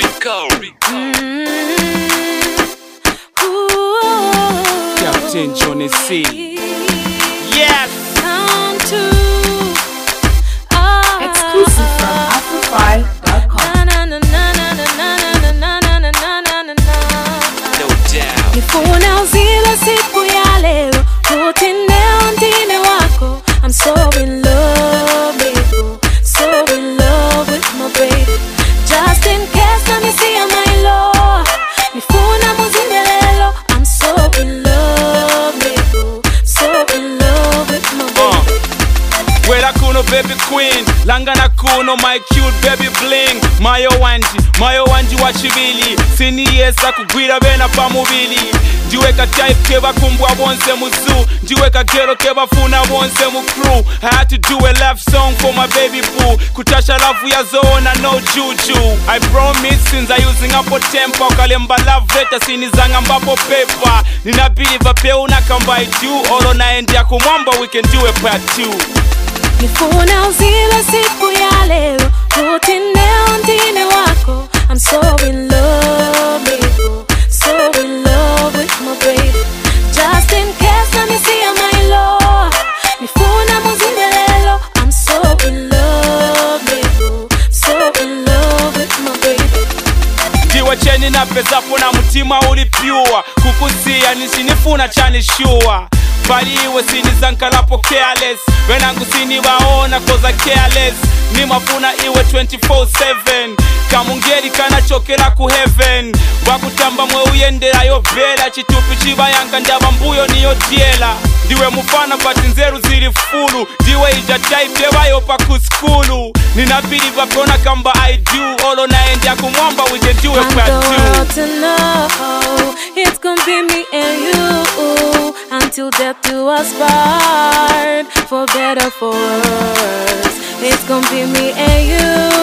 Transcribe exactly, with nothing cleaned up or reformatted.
Rico, Rico. Mm-hmm. Ooh. Captain Johnny C. Yes. Come to Exclusive from Afrofy dot com. na na na na na na na na na na na na na. No doubt. Nifuna uzile siku ya leo, kutinea ndine wako. I'm so in love with you, so in love with my baby. Just in case let me see my love. Nifuna muzinde lelo, I'm so in love with you, so in love with my baby. Uh. Wela kuno baby queen, langana kuno my cute baby bling. Mayo wanji, mayo wanji wachibili. Sini yesa kugwira bena pa mubili. Ndiweka type keba kumbwa bonse muzu. Ndiweka gero keba funa bonse mu crew. I had to do a love song for my baby boo. Kutasha love ya zona no juju. I promise since I using up tempo. Kalemba love letter sinizanga mbapo paper. Ninabili vape unakamba I do. Olo naendia kumwamba we can do a part two. Nifuna uzile siku ya leo, kutinea ndine wako. I'm so in love with you, so in love with my baby. Just in case let me see my love. Nifuna muzinde lelo, I'm so in love with you, so in love with my baby. Ndiwe cheni na pesa funa mutima uli pure. Kukusia nishinifuna chani sure. Bali iwe sinizankalapo careless. Wenangu siniwaona koza careless. Nimafuna iwe twenty-four seven. Kamungeri kana chokela ku heaven. Wakutamba mwe uyendera yo bela. Chitupi chiba yanga ndaba mbuyo niyo diela. Ndiwe mufana but nzeru zili fulu. Ndiwe ija type yeba yopa kuskulu. Ninabili vapona kamba I do. Olo naendia kumwamba we can do it part two. Want the world to know it's gonna be me and you until death do us part, for better for worse. It's gonna be me and you